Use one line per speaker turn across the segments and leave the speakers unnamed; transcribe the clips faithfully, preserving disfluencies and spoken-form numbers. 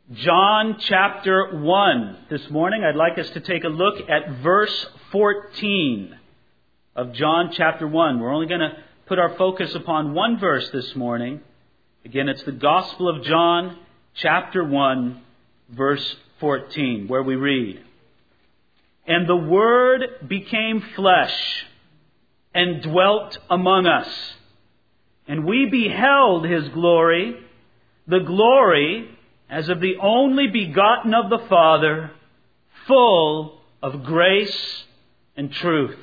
John chapter one. This morning I'd like us to take a look at verse fourteen of John chapter one. We're only going to put our focus upon one verse this morning. Again, it's the Gospel of John chapter one, verse fourteen, where we read, "And the Word became flesh and dwelt among us, and we beheld His glory, the glory as of the only begotten of the Father, full of grace and truth."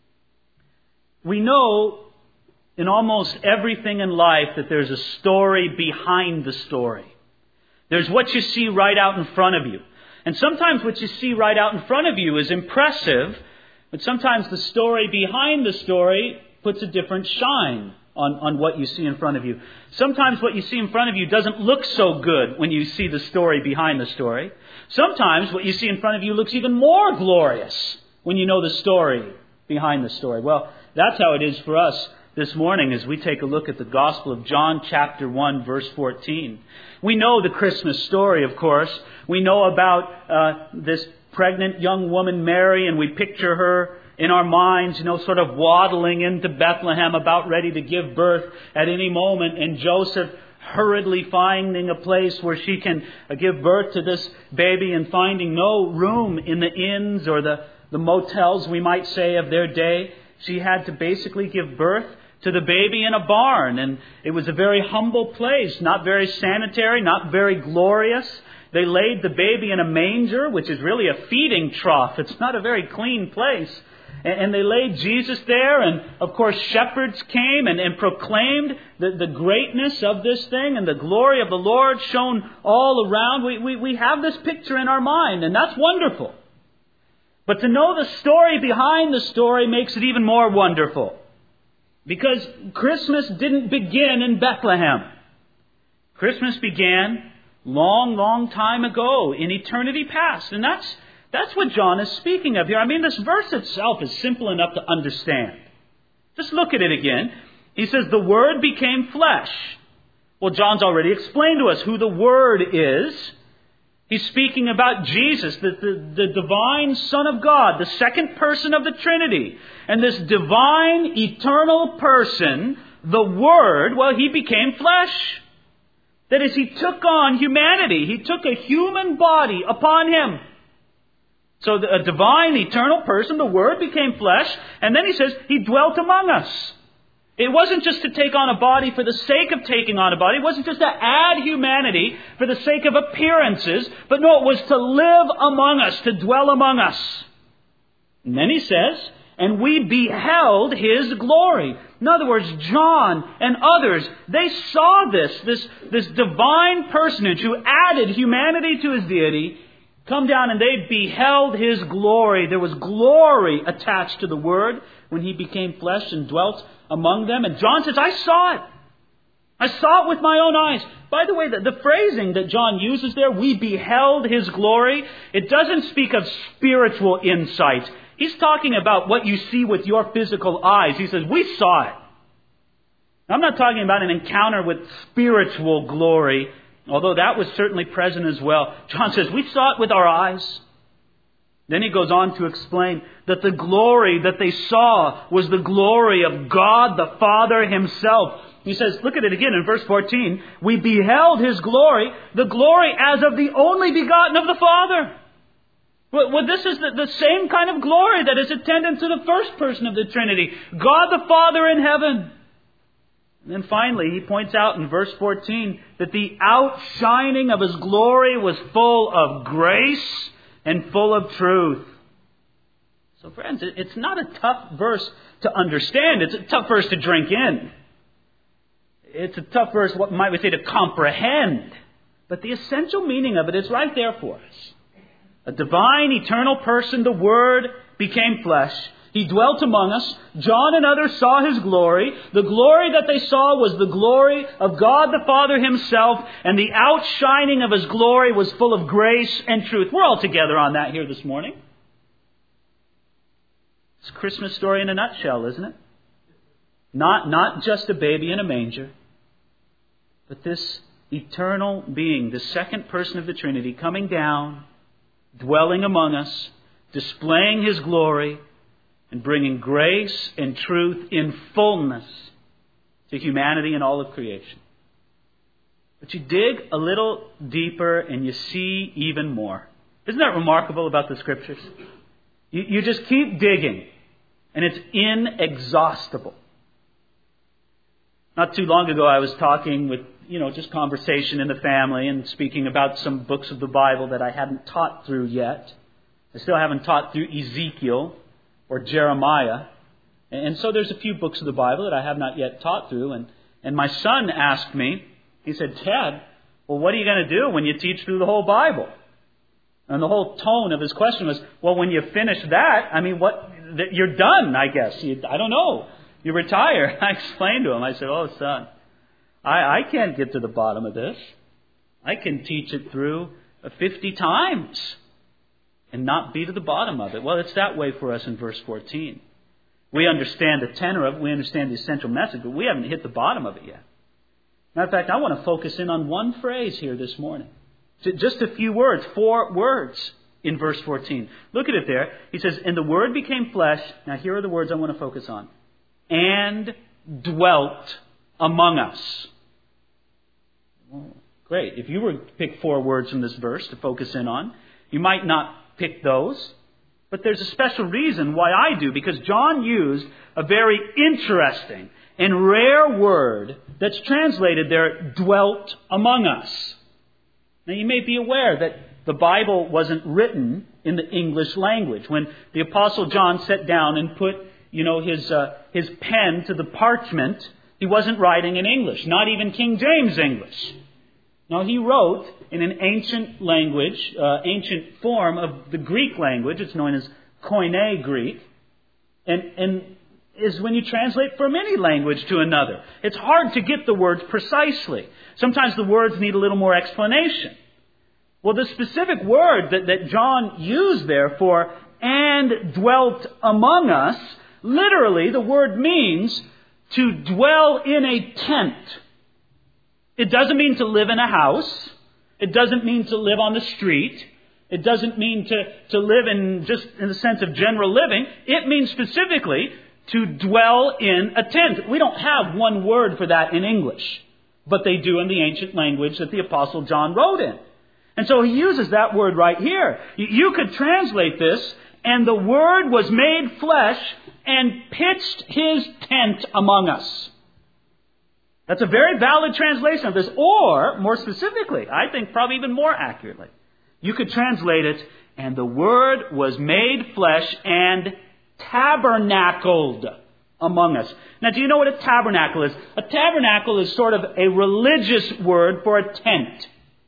We know in almost everything in life that there's a story behind the story. There's what you see right out in front of you. And sometimes what you see right out in front of you is impressive, but sometimes the story behind the story puts a different shine on, on what you see in front of you. Sometimes what you see in front of you doesn't look so good when you see the story behind the story. Sometimes what you see in front of you looks even more glorious when you know the story behind the story. Well, that's how it is for us this morning as we take a look at the Gospel of John chapter one, verse fourteen. We know the Christmas story, of course. We know about uh, this pregnant young woman, Mary, and we picture her in our minds, you know, sort of waddling into Bethlehem, about ready to give birth at any moment, and Joseph hurriedly finding a place where she can uh, give birth to this baby, and finding no room in the inns or the, the motels, we might say, of their day. She had to basically give birth to the baby in a barn, and it was a very humble place, not very sanitary, not very glorious. They laid the baby in a manger, which is really a feeding trough. It's not a very clean place. And they laid Jesus there, and of course shepherds came and, and proclaimed the, the greatness of this thing, and the glory of the Lord shone all around. We, we, we have this picture in our mind, and that's wonderful. But to know the story behind the story makes it even more wonderful. Because Christmas didn't begin in Bethlehem. Christmas began long, long time ago, in eternity past. And that's That's what John is speaking of here. I mean, this verse itself is simple enough to understand. Just look at it again. He says, the Word became flesh. Well, John's already explained to us who the Word is. He's speaking about Jesus, the, the, the divine Son of God, the second person of the Trinity. And this divine, eternal person, the Word, well, He became flesh. That is, He took on humanity. He took a human body upon Him. So a divine, eternal person, the Word became flesh, and then He says He dwelt among us. It wasn't just to take on a body for the sake of taking on a body. It wasn't just to add humanity for the sake of appearances, but no, it was to live among us, to dwell among us. And then He says, and we beheld His glory. In other words, John and others, they saw this, this, this divine personage who added humanity to His deity, come down, and they beheld His glory. There was glory attached to the Word when He became flesh and dwelt among them. And John says, I saw it. I saw it with my own eyes. By the way, the, the phrasing that John uses there, we beheld His glory, it doesn't speak of spiritual insight. He's talking about what you see with your physical eyes. He says, we saw it. I'm not talking about an encounter with spiritual glory, although that was certainly present as well. John says, we saw it with our eyes. Then he goes on to explain that the glory that they saw was the glory of God the Father Himself. He says, look at it again in verse fourteen. We beheld His glory, the glory as of the only begotten of the Father. Well, well this is the, the same kind of glory that is attendant to the first person of the Trinity, God the Father in heaven. And then finally, he points out in verse fourteen that the outshining of His glory was full of grace and full of truth. So friends, it's not a tough verse to understand. It's a tough verse to drink in. It's a tough verse, what might we say, to comprehend. But the essential meaning of it is right there for us. A divine, eternal person, the Word, became flesh. He dwelt among us. John and others saw His glory. The glory that they saw was the glory of God the Father Himself. And the outshining of His glory was full of grace and truth. We're all together on that here this morning. It's a Christmas story in a nutshell, isn't it? Not, not just a baby in a manger, but this eternal being, the second person of the Trinity, coming down, dwelling among us, displaying His glory, and bringing grace and truth in fullness to humanity and all of creation. But you dig a little deeper and you see even more. Isn't that remarkable about the Scriptures? You, you just keep digging, and it's inexhaustible. Not too long ago, I was talking with, you know, just conversation in the family and speaking about some books of the Bible that I hadn't taught through yet. I still haven't taught through Ezekiel or Jeremiah. And so there's a few books of the Bible that I have not yet taught through. And, and my son asked me, he said, "Dad, well, what are you going to do when you teach through the whole Bible?" And the whole tone of his question was, well, when you finish that, I mean, what? You're done, I guess. You, I don't know. You retire. I explained to him. I said, "Oh, son, I, I can't get to the bottom of this. I can teach it through fifty times and not be to the bottom of it." Well, it's that way for us in verse fourteen. We understand the tenor of it. We understand the essential message, but we haven't hit the bottom of it yet. Matter of fact, I want to focus in on one phrase here this morning. Just a few words, four words in verse fourteen. Look at it there. He says, "And the Word became flesh." Now here are the words I want to focus on. "And dwelt among us." Oh, great. If you were to pick four words from this verse to focus in on, you might not pick those. But there's a special reason why I do, because John used a very interesting and rare word that's translated there, "dwelt among us." Now you may be aware that the Bible wasn't written in the English language. When the Apostle John sat down and put, you know, his uh, his pen to the parchment, he wasn't writing in English, not even King James English. No, he wrote in an ancient language, uh, ancient form of the Greek language. It's known as Koine Greek, and and is when you translate from any language to another. It's hard to get the words precisely. Sometimes the words need a little more explanation. Well, the specific word that, that John used there for "and dwelt among us," literally the word means to dwell in a tent. It doesn't mean to live in a house. It doesn't mean to live on the street. It doesn't mean to, to live in just in the sense of general living. It means specifically to dwell in a tent. We don't have one word for that in English, but they do in the ancient language that the Apostle John wrote in. And so he uses that word right here. You could translate this, "And the Word was made flesh and pitched His tent among us." That's a very valid translation of this. Or, more specifically, I think probably even more accurately, you could translate it, "And the Word was made flesh and tabernacled among us." Now, do you know what a tabernacle is? A tabernacle is sort of a religious word for a tent.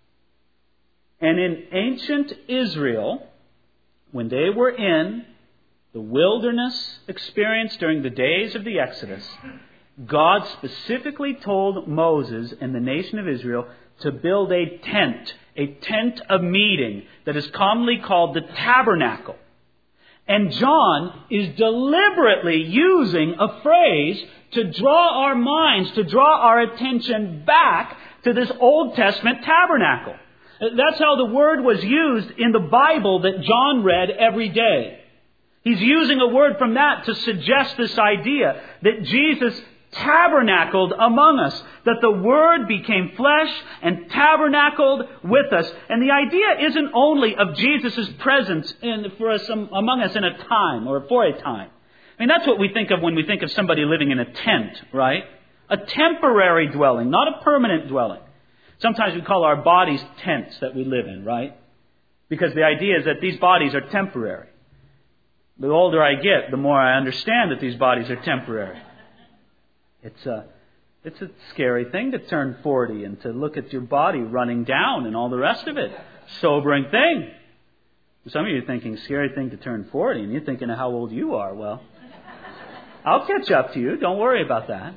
And in ancient Israel, when they were in the wilderness experience during the days of the Exodus, God specifically told Moses and the nation of Israel to build a tent, a tent of meeting that is commonly called the tabernacle. And John is deliberately using a phrase to draw our minds, to draw our attention back to this Old Testament tabernacle. That's how the word was used in the Bible that John read every day. He's using a word from that to suggest this idea that Jesus tabernacled among us, that the Word became flesh and tabernacled with us. And the idea isn't only of Jesus' presence in, for us, among us in a time or for a time. I mean, that's what we think of when we think of somebody living in a tent, right? A temporary dwelling, not a permanent dwelling. Sometimes we call our bodies tents that we live in, right? Because the idea is that these bodies are temporary. The older I get, the more I understand that these bodies are temporary. It's a, it's a scary thing to turn forty and to look at your body running down and all the rest of it. Sobering thing. Some of you are thinking, scary thing to turn forty, and you're thinking of how old you are. Well, I'll catch up to you. Don't worry about that.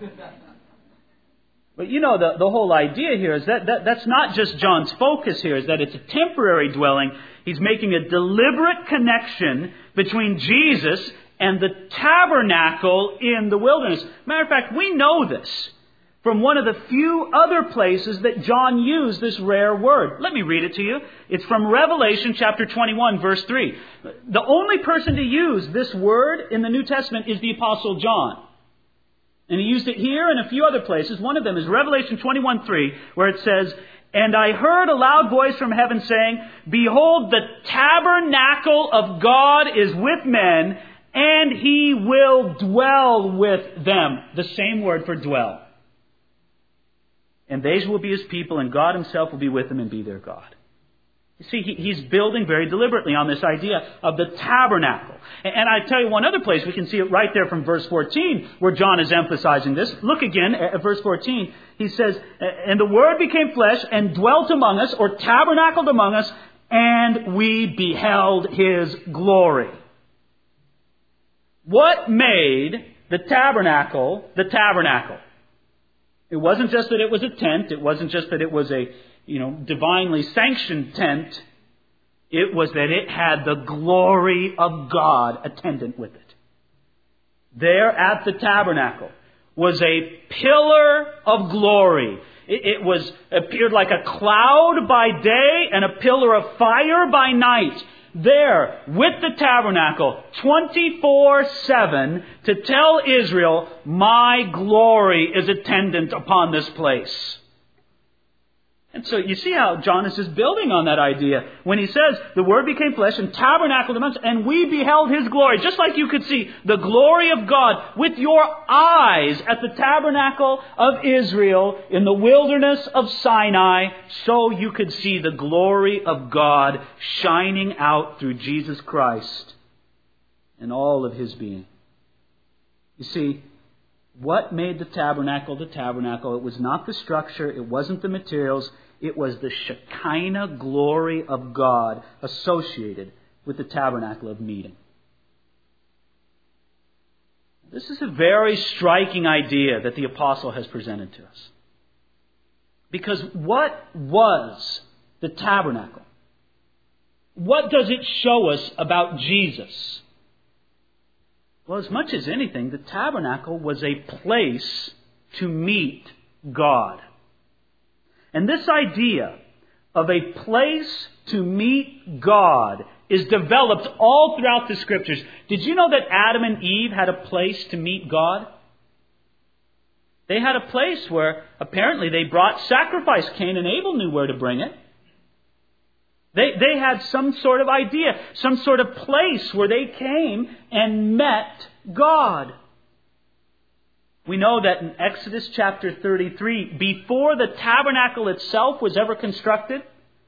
But you know, the, the whole idea here is that, that that's not just John's focus here, is that it's a temporary dwelling. He's making a deliberate connection between Jesus and the tabernacle in the wilderness. Matter of fact, we know this from one of the few other places that John used this rare word. Let me read it to you. It's from Revelation chapter twenty-one, verse three. The only person to use this word in the New Testament is the Apostle John. And he used it here and a few other places. One of them is Revelation twenty-one, three, where it says, "And I heard a loud voice from heaven saying, Behold, the tabernacle of God is with men, and He will dwell with them." The same word for dwell. "And they will be His people, and God Himself will be with them and be their God." You see, he, he's building very deliberately on this idea of the tabernacle. And, and I tell you one other place, we can see it right there from verse fourteen, where John is emphasizing this. Look again at verse fourteen. He says, "And the Word became flesh and dwelt among us," or tabernacled among us, "and we beheld His glory." What made the tabernacle the tabernacle? It wasn't just that it was a tent. It wasn't just that it was a, you know, divinely sanctioned tent. It was that it had the glory of God attendant with it. There at the tabernacle was a pillar of glory. It, it was appeared like a cloud by day and a pillar of fire by night. There, with the tabernacle, twenty-four seven, to tell Israel, "My glory is attendant upon this place." And so you see how John is just building on that idea when he says, "The Word became flesh and tabernacled among us, and we beheld His glory." Just like you could see the glory of God with your eyes at the tabernacle of Israel in the wilderness of Sinai, so you could see the glory of God shining out through Jesus Christ and all of His being. You see, what made the tabernacle the tabernacle? It was not the structure. It wasn't the materials. It was the Shekinah glory of God associated with the tabernacle of meeting. This is a very striking idea that the apostle has presented to us. Because what was the tabernacle? What does it show us about Jesus? Well, as much as anything, the tabernacle was a place to meet God. And this idea of a place to meet God is developed all throughout the Scriptures. Did you know that Adam and Eve had a place to meet God? They had a place where apparently they brought sacrifice. Cain and Abel knew where to bring it. They, they had some sort of idea, some sort of place where they came and met God. We know that in Exodus chapter thirty-three, before the tabernacle itself was ever constructed,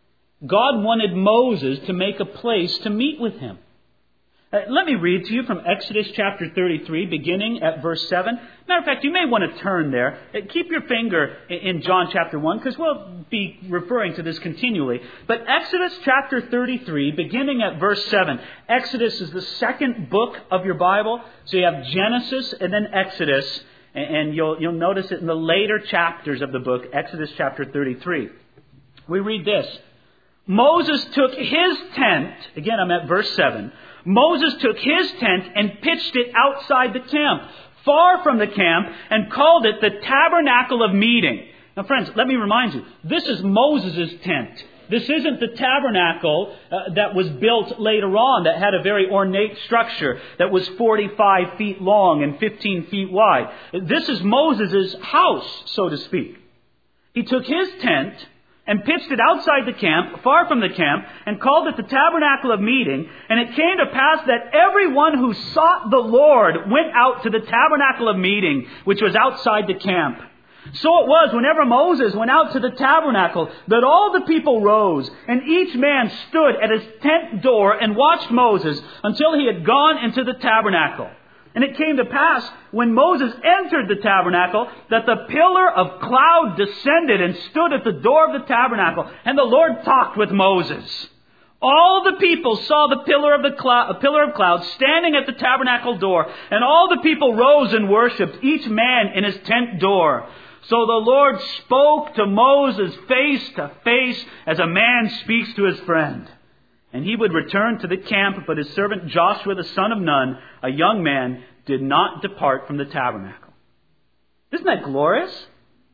God wanted Moses to make a place to meet with Him. Uh, let me read to you from Exodus chapter thirty-three, beginning at verse seven. Matter of fact, you may want to turn there. Uh, keep your finger in John chapter one, because we'll be referring to this continually. But Exodus chapter thirty-three, beginning at verse seven. Exodus is the second book of your Bible. So you have Genesis and then Exodus. And you'll, you'll notice it in the later chapters of the book, Exodus chapter thirty-three. We read this. Moses took his tent, again I'm at verse seven. Moses took his tent and pitched it outside the camp, far from the camp, and called it the tabernacle of meeting. Now friends, let me remind you, this is Moses' tent. This isn't the tabernacle uh, that was built later on that had a very ornate structure that was forty-five feet long and fifteen feet wide. This is Moses' house, so to speak. He took his tent and pitched it outside the camp, far from the camp, and called it the tabernacle of meeting. And it came to pass that everyone who sought the Lord went out to the tabernacle of meeting, which was outside the camp. So it was, whenever Moses went out to the tabernacle, that all the people rose, and each man stood at his tent door and watched Moses until he had gone into the tabernacle. And it came to pass, when Moses entered the tabernacle, that the pillar of cloud descended and stood at the door of the tabernacle, and the Lord talked with Moses. All the people saw the pillar of the cloud, a pillar of cloud standing at the tabernacle door, and all the people rose and worshipped, each man in his tent door. So the Lord spoke to Moses face to face as a man speaks to his friend. And he would return to the camp, but his servant Joshua the son of Nun, a young man, did not depart from the tabernacle. Isn't that glorious?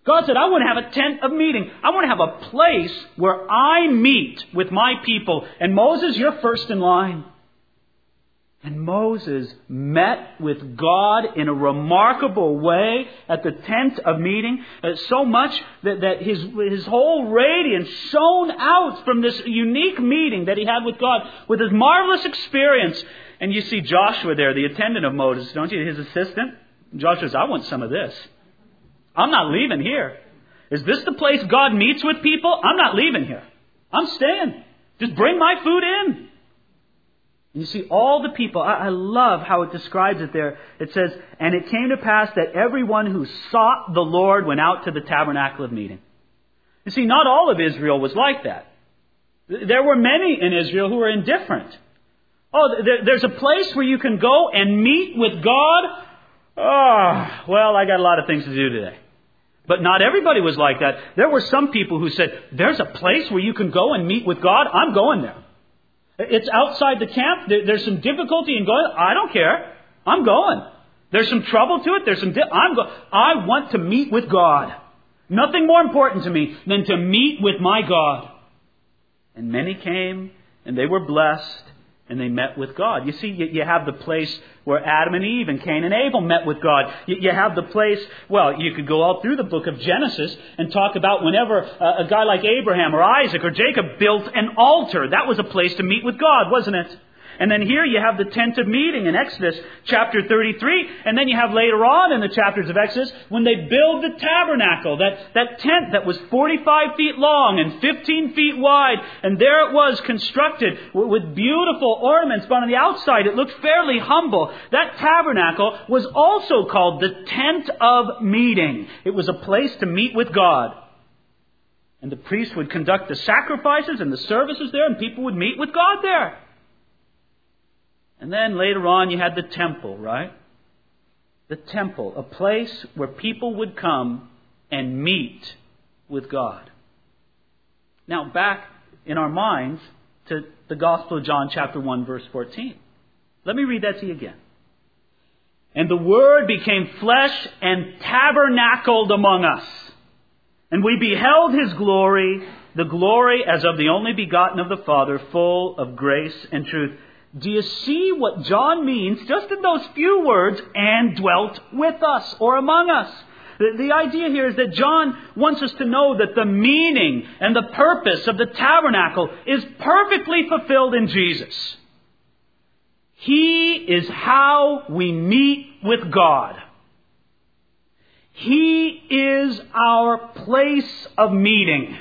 God said, I want to have a tent of meeting. I want to have a place where I meet with my people. And Moses, you're first in line. And Moses met with God in a remarkable way at the tent of meeting. Uh, so much that, that his, his whole radiance shone out from this unique meeting that he had with God, with his marvelous experience. And you see Joshua there, the attendant of Moses, don't you? His assistant. Joshua says, I want some of this. I'm not leaving here. Is this the place God meets with people? I'm not leaving here. I'm staying. Just bring my food in. You see, all the people, I, I love how it describes it there. It says, and it came to pass that everyone who sought the Lord went out to the tabernacle of meeting. You see, not all of Israel was like that. There were many in Israel who were indifferent. Oh, there, there's a place where you can go and meet with God. Oh, well, I got a lot of things to do today. But not everybody was like that. There were some people who said, there's a place where you can go and meet with God. I'm going there. It's outside the camp. There's some difficulty in going. I don't care. I'm going. There's some trouble to it. There's some. Di- I'm go- I want to meet with God. Nothing more important to me than to meet with my God. And many came, and they were blessed, and they met with God. You see, you, you have the place where Adam and Eve and Cain and Abel met with God. You, you have the place, well, you could go all through the book of Genesis and talk about whenever a, a guy like Abraham or Isaac or Jacob built an altar. That was a place to meet with God, wasn't it? And then here you have the tent of meeting in Exodus chapter thirty-three. And then you have later on in the chapters of Exodus when they build the tabernacle, that, that tent that was forty-five feet long and fifteen feet wide. And there it was constructed with beautiful ornaments. But on the outside it looked fairly humble. That tabernacle was also called the tent of meeting. It was a place to meet with God. And the priest would conduct the sacrifices and the services there, and people would meet with God there. And then later on you had the temple, right? The temple, a place where people would come and meet with God. Now back in our minds to the Gospel of John chapter one verse fourteen. Let me read that to you again. And the Word became flesh and tabernacled among us. And we beheld His glory, the glory as of the only begotten of the Father, full of grace and truth. Do you see what John means just in those few words, and dwelt with us or among us? The, the idea here is that John wants us to know that the meaning and the purpose of the tabernacle is perfectly fulfilled in Jesus. He is how we meet with God. He is our place of meeting.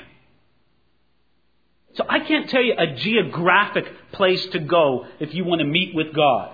So I can't tell you a geographic place to go if you want to meet with God.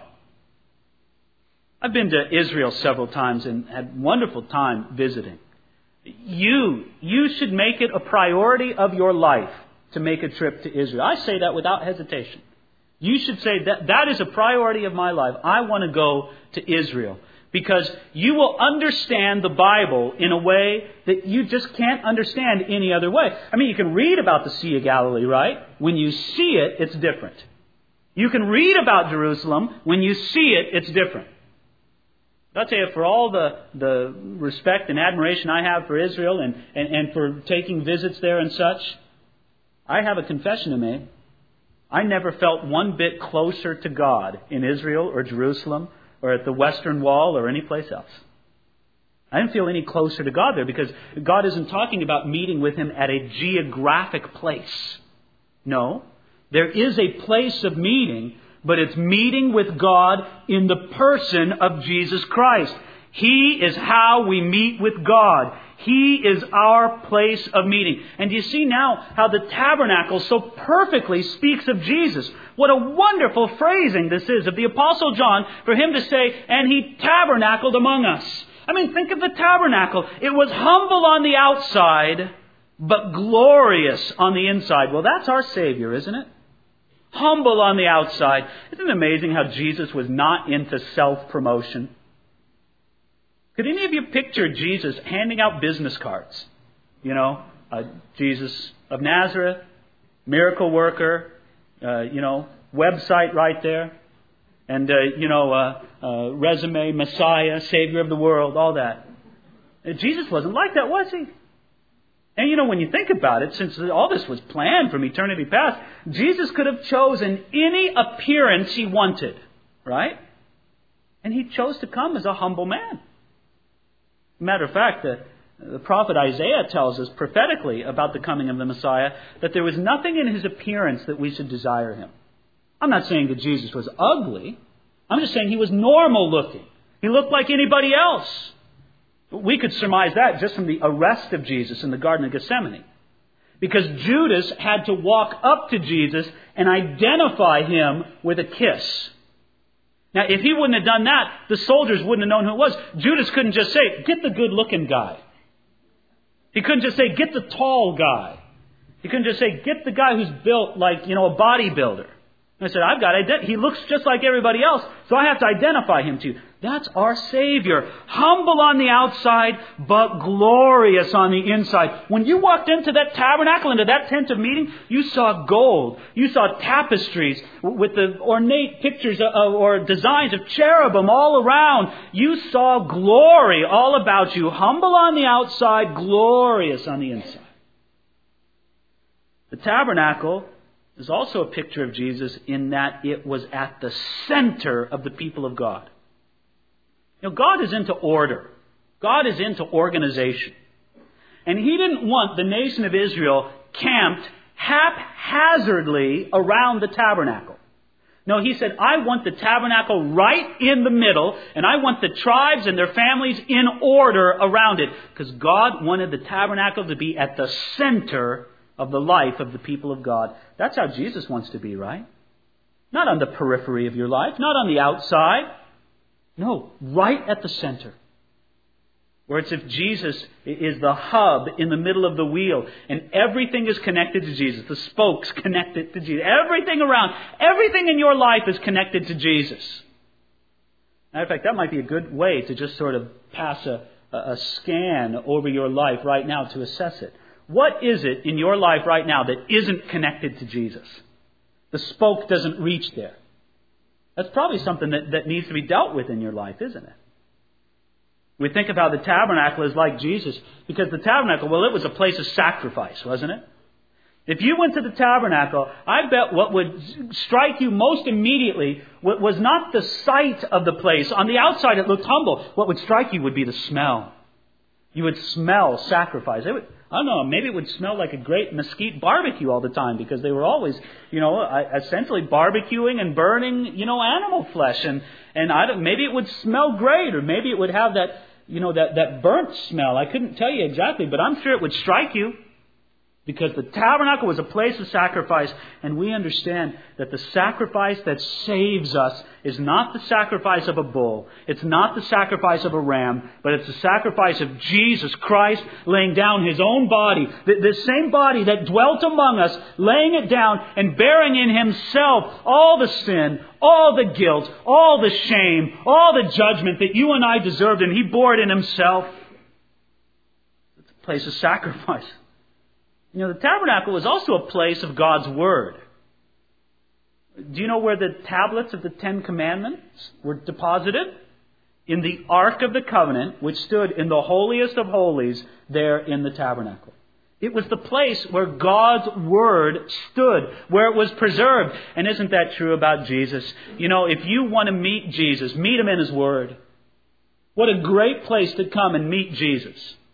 I've been to Israel several times and had wonderful time visiting. You, you should make it a priority of your life to make a trip to Israel. I say that without hesitation. You should say that that is a priority of my life. I want to go to Israel. Because you will understand the Bible in a way that you just can't understand any other way. I mean, you can read about the Sea of Galilee, right? When you see it, it's different. You can read about Jerusalem. When you see it, it's different. I'll tell you, for all the, the respect and admiration I have for Israel and, and, and for taking visits there and such, I have a confession to make. I never felt one bit closer to God in Israel or Jerusalem or at the Western Wall or any place else. I didn't feel any closer to God there because God isn't talking about meeting with Him at a geographic place. No, there is a place of meeting, but it's meeting with God in the person of Jesus Christ. He is how we meet with God. He is our place of meeting. And do you see now how the tabernacle so perfectly speaks of Jesus? What a wonderful phrasing this is of the Apostle John for him to say, and He tabernacled among us. I mean, think of the tabernacle. It was humble on the outside, but glorious on the inside. Well, that's our Savior, isn't it? Humble on the outside. Isn't it amazing how Jesus was not into self-promotion? Could any of you picture Jesus handing out business cards? You know, uh, Jesus of Nazareth, miracle worker, uh, you know, website right there. And, uh, you know, uh, uh, resume, Messiah, Savior of the world, all that. And Jesus wasn't like that, was He? And you know, when you think about it, since all this was planned from eternity past, Jesus could have chosen any appearance he wanted, right? And he chose to come as a humble man. Matter of fact, the, the prophet Isaiah tells us prophetically about the coming of the Messiah that there was nothing in his appearance that we should desire him. I'm not saying that Jesus was ugly. I'm just saying he was normal looking. He looked like anybody else. We could surmise that just from the arrest of Jesus in the Garden of Gethsemane. Because Judas had to walk up to Jesus and identify him with a kiss. Now, if he wouldn't have done that, the soldiers wouldn't have known who it was. Judas couldn't just say, get the good-looking guy. He couldn't just say, get the tall guy. He couldn't just say, get the guy who's built like, you know, a bodybuilder. And I said, I've got to ident- he looks just like everybody else, so I have to identify him too. That's our Savior. Humble on the outside, but glorious on the inside. When you walked into that tabernacle, into that tent of meeting, you saw gold. You saw tapestries with the ornate pictures of, or designs of cherubim all around. You saw glory all about you. Humble on the outside, glorious on the inside. The tabernacle is also a picture of Jesus in that it was at the center of the people of God. You know, God is into order. God is into organization. And He didn't want the nation of Israel camped haphazardly around the tabernacle. No, He said, I want the tabernacle right in the middle, and I want the tribes and their families in order around it. Because God wanted the tabernacle to be at the center of the life of the people of God. That's how Jesus wants to be, right? Not on the periphery of your life, not on the outside. No, right at the center. Where it's if Jesus is the hub in the middle of the wheel and everything is connected to Jesus. The spokes connected to Jesus. Everything around, everything in your life is connected to Jesus. Matter of fact, that might be a good way to just sort of pass a, a scan over your life right now to assess it. What is it in your life right now that isn't connected to Jesus? The spoke doesn't reach there. That's probably something that, that needs to be dealt with in your life, isn't it? We think of how the tabernacle is like Jesus, because the tabernacle, well, it was a place of sacrifice, wasn't it? If you went to the tabernacle, I bet what would strike you most immediately was not the sight of the place. On the outside, it looked humble. What would strike you would be the smell. You would smell sacrifice. It would, I don't know, maybe it would smell like a great mesquite barbecue all the time because they were always, you know, essentially barbecuing and burning, you know, animal flesh. And, and I don't, maybe it would smell great, or maybe it would have that, you know, that, that burnt smell. I couldn't tell you exactly, but I'm sure it would strike you. Because the tabernacle was a place of sacrifice, and we understand that the sacrifice that saves us is not the sacrifice of a bull. It's not the sacrifice of a ram, but it's the sacrifice of Jesus Christ laying down His own body. The, the same body that dwelt among us, laying it down and bearing in Himself all the sin, all the guilt, all the shame, all the judgment that you and I deserved, and He bore it in Himself. It's a place of sacrifice. You know, the tabernacle was also a place of God's Word. Do you know where the tablets of the Ten Commandments were deposited? In the Ark of the Covenant, which stood in the holiest of holies there in the tabernacle. It was the place where God's Word stood, where it was preserved. And isn't that true about Jesus? You know, if you want to meet Jesus, meet Him in His Word. What a great place to come and meet Jesus.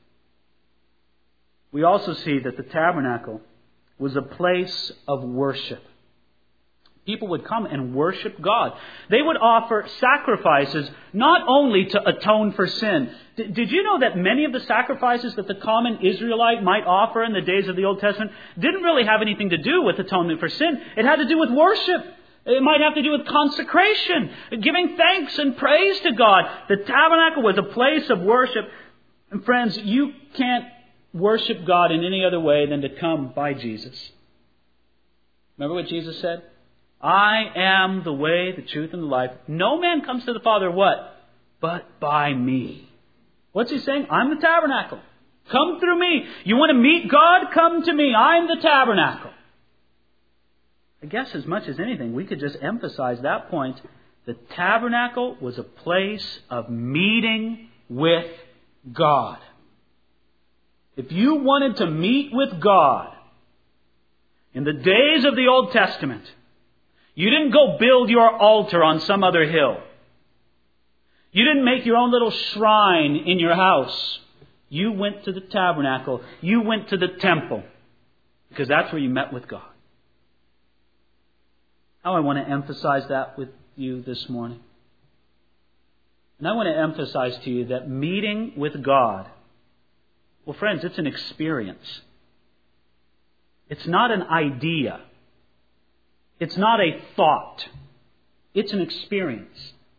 We also see that the tabernacle was a place of worship. People would come and worship God. They would offer sacrifices not only to atone for sin. D- did you know that many of the sacrifices that the common Israelite might offer in the days of the Old Testament didn't really have anything to do with atonement for sin? It had to do with worship. It might have to do with consecration, giving thanks and praise to God. The tabernacle was a place of worship. And friends, you can't worship God in any other way than to come by Jesus. Remember what Jesus said? I am the way, the truth, and the life. No man comes to the Father what? But by me. What's He saying? I'm the tabernacle. Come through me. You want to meet God? Come to me. I'm the tabernacle. I guess as much as anything, we could just emphasize that point. The tabernacle was a place of meeting with God. If you wanted to meet with God in the days of the Old Testament, you didn't go build your altar on some other hill. You didn't make your own little shrine in your house. You went to the tabernacle. You went to the temple. Because that's where you met with God. Now I want to emphasize that with you this morning. And I want to emphasize to you that meeting with God, well, friends, it's an experience. It's not an idea. It's not a thought. It's an experience.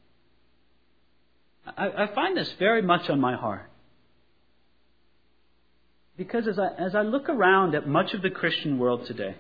I, I find this very much on my heart. Because as I, as I look around at much of the Christian world today,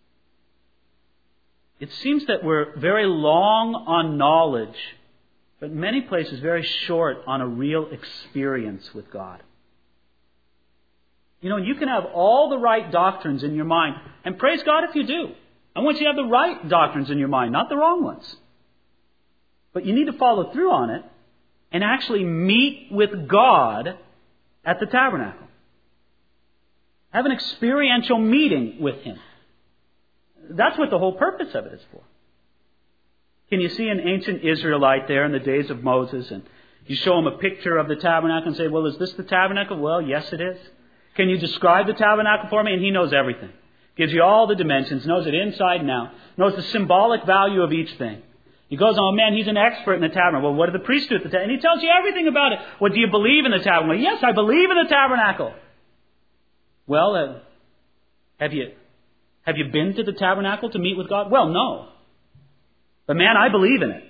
it seems that we're very long on knowledge, but in many places very short on a real experience with God. You know, you can have all the right doctrines in your mind, and praise God if you do. I want you to have the right doctrines in your mind, not the wrong ones. But you need to follow through on it and actually meet with God at the tabernacle. Have an experiential meeting with Him. That's what the whole purpose of it is for. Can you see an ancient Israelite there in the days of Moses, and you show him a picture of the tabernacle and say, well, is this the tabernacle? Well, yes, it is. Can you describe the tabernacle for me? And he knows everything. Gives you all the dimensions, knows it inside and out, knows the symbolic value of each thing. He goes, oh man, he's an expert in the tabernacle. Well, what do the priests do at the tabernacle? And he tells you everything about it. Well, do you believe in the tabernacle? Well, yes, I believe in the tabernacle. Well, uh, have you have you been to the tabernacle to meet with God? Well, no. But man, I believe in it.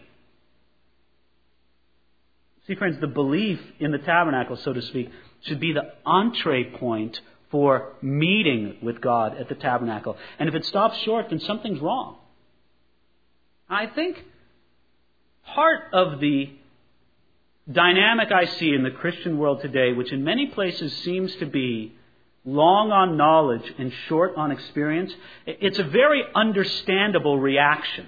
See, friends, the belief in the tabernacle, so to speak, should be the entree point for meeting with God at the tabernacle. And if it stops short, then something's wrong. I think part of the dynamic I see in the Christian world today, which in many places seems to be long on knowledge and short on experience, it's a very understandable reaction.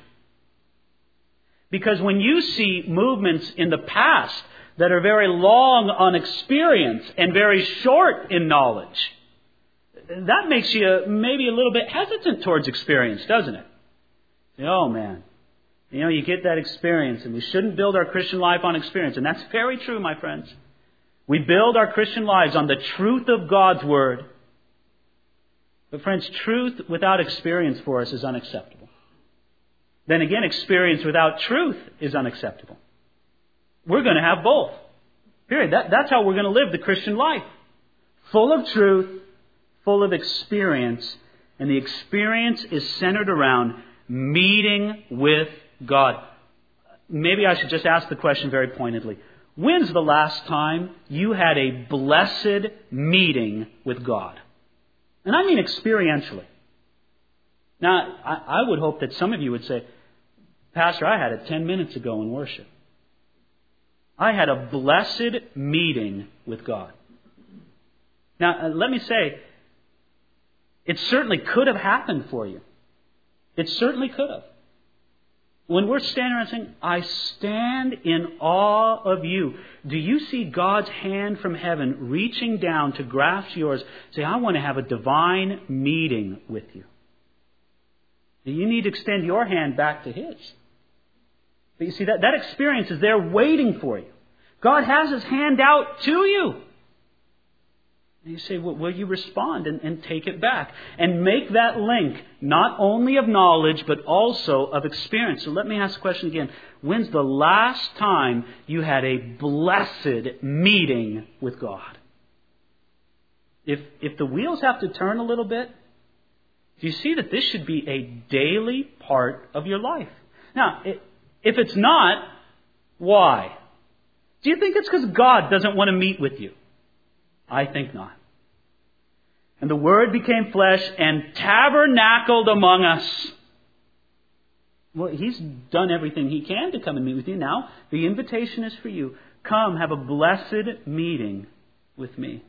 Because when you see movements in the past that are very long on experience and very short in knowledge, that makes you maybe a little bit hesitant towards experience, doesn't it? Oh man, you know, you get that experience, and we shouldn't build our Christian life on experience. And that's very true, my friends. We build our Christian lives on the truth of God's Word. But friends, truth without experience for us is unacceptable. Then again, experience without truth is unacceptable. We're going to have both. Period. That, that's how we're going to live the Christian life. Full of truth, full of experience. And the experience is centered around meeting with God. Maybe I should just ask the question very pointedly. When's the last time you had a blessed meeting with God? And I mean experientially. Now, I, I would hope that some of you would say, Pastor, I had it ten minutes ago in worship. I had a blessed meeting with God. Now, let me say, it certainly could have happened for you. It certainly could have. When we're standing around saying, I stand in awe of you, do you see God's hand from heaven reaching down to grasp yours? Say, I want to have a divine meeting with you. You need to extend your hand back to His. But you see, that, that experience is there waiting for you. God has His hand out to you. And you say, well, will you respond and, and take it back? And make that link not only of knowledge, but also of experience. So let me ask the question again. When's the last time you had a blessed meeting with God? If, if the wheels have to turn a little bit, do you see that this should be a daily part of your life? Now, if it's not, why? Do you think it's because God doesn't want to meet with you? I think not. And the Word became flesh and tabernacled among us. Well, He's done everything He can to come and meet with you. Now, the invitation is for you. Come, have a blessed meeting with me.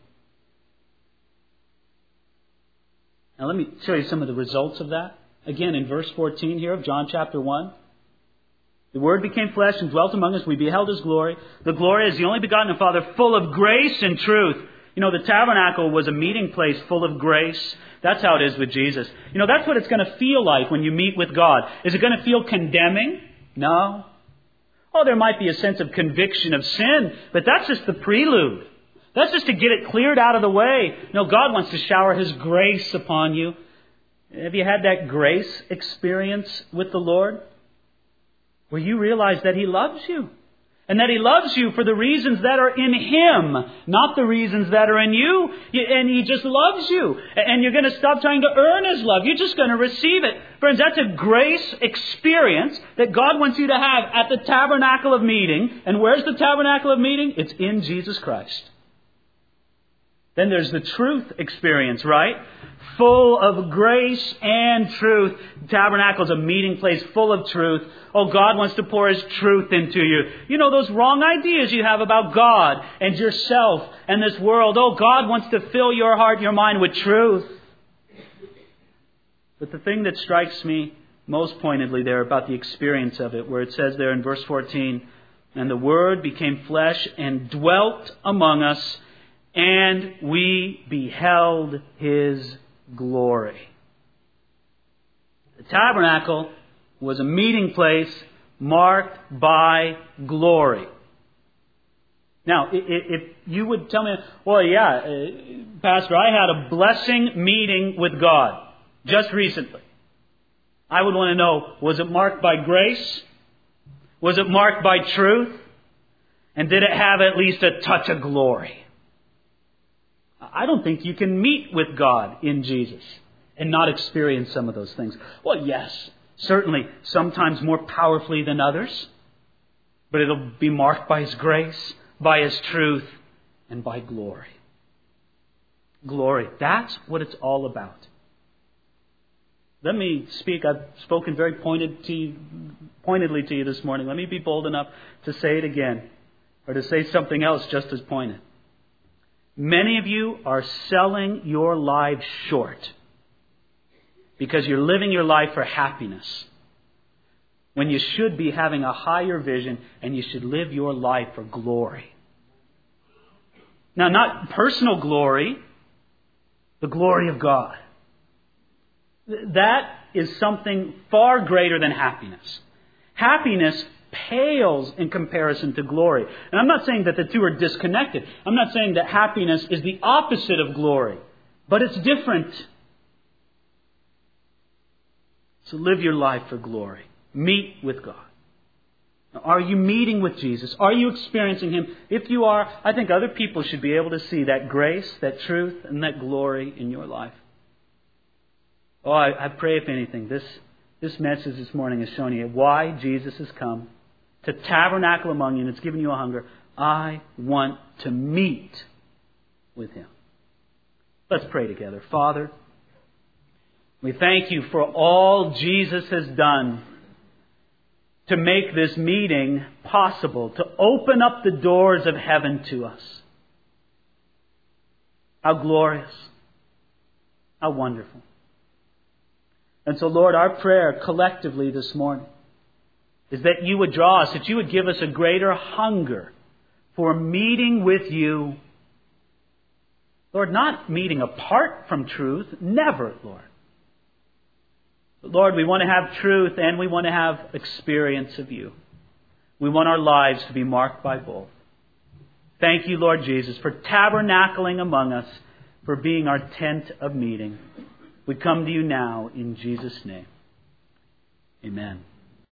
Now, let me show you some of the results of that. Again, in verse fourteen here of John chapter one. The Word became flesh and dwelt among us. We beheld His glory. The glory is the only begotten of the Father, full of grace and truth. You know, the tabernacle was a meeting place full of grace. That's how it is with Jesus. You know, that's what it's going to feel like when you meet with God. Is it going to feel condemning? No. Oh, there might be a sense of conviction of sin, but that's just the prelude. That's just to get it cleared out of the way. No, God wants to shower His grace upon you. Have you had that grace experience with the Lord? Where you realize that He loves you. And that He loves you for the reasons that are in Him, not the reasons that are in you. And He just loves you. And you're going to stop trying to earn His love. You're just going to receive it. Friends, that's a grace experience that God wants you to have at the tabernacle of meeting. And where's the tabernacle of meeting? It's in Jesus Christ. Then there's the truth experience, right? Full of grace and truth. The tabernacle is a meeting place full of truth. Oh, God wants to pour His truth into you. You know, those wrong ideas you have about God and yourself and this world. Oh, God wants to fill your heart and your mind with truth. But the thing that strikes me most pointedly there about the experience of it, where it says there in verse fourteen, and the Word became flesh and dwelt among us, and we beheld His glory. The tabernacle was a meeting place marked by glory. Now, if you would tell me, well, yeah, Pastor, I had a blessing meeting with God just recently. I would want to know, was it marked by grace? Was it marked by truth? And did it have at least a touch of glory? I don't think you can meet with God in Jesus and not experience some of those things. Well, yes, certainly sometimes more powerfully than others. But it'll be marked by His grace, by His truth, and by glory. Glory. That's what it's all about. Let me speak. I've spoken very pointed to you, pointedly to you this morning. Let me be bold enough to say it again, or to say something else just as pointed. Many of you are selling your lives short because you're living your life for happiness, when you should be having a higher vision and you should live your life for glory. Now, not personal glory, the glory of God. That is something far greater than happiness. Happiness pales in comparison to glory. And I'm not saying that the two are disconnected. I'm not saying that happiness is the opposite of glory. But it's different. So live your life for glory. Meet with God. Now, are you meeting with Jesus? Are you experiencing Him? If you are, I think other people should be able to see that grace, that truth, and that glory in your life. Oh, I, I pray, if anything, this, this message this morning has shown you why Jesus has come to tabernacle among you, and it's given you a hunger. I want to meet with Him. Let's pray together. Father, we thank You for all Jesus has done to make this meeting possible, to open up the doors of heaven to us. How glorious. How wonderful. And so, Lord, our prayer collectively this morning is that You would draw us, that You would give us a greater hunger for meeting with You. Lord, not meeting apart from truth. Never, Lord. But Lord, we want to have truth and we want to have experience of You. We want our lives to be marked by both. Thank You, Lord Jesus, for tabernacling among us, for being our tent of meeting. We come to You now in Jesus' name. Amen.